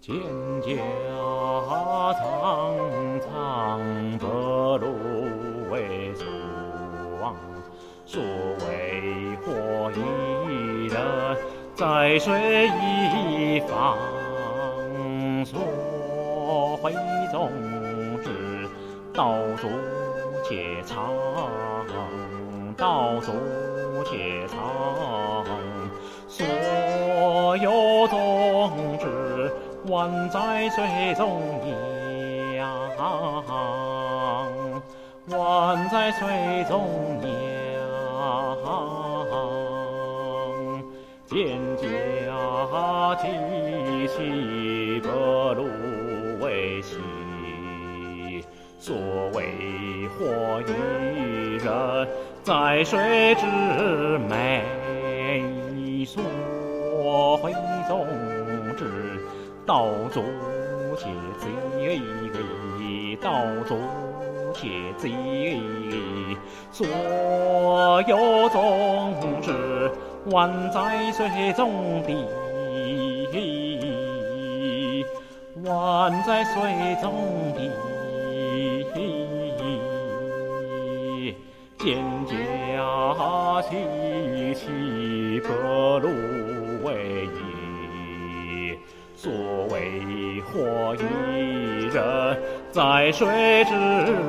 蒹葭苍苍，白露为霜。所谓火一人，在水一方。所谓宗旨，道阻且长，道阻且长。所有宗旨，宛在水中央，宛在水中央。蒹葭萋萋，白露为稀。所谓火一人，在水之美。所谓宗旨，道阻且譏，道阻且譏。所有宗旨，宛在水中的，宛在水中的。蒹葭萋萋，白露为衣。所谓火一人，在水之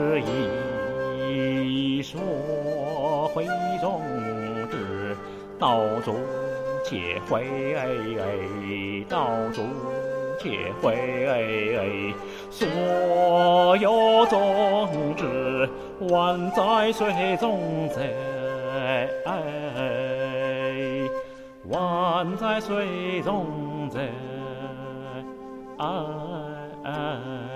沂。所谓宗旨，道阻且譏，道阻且譏。所有宗旨，宛在水中在，宛在水中在。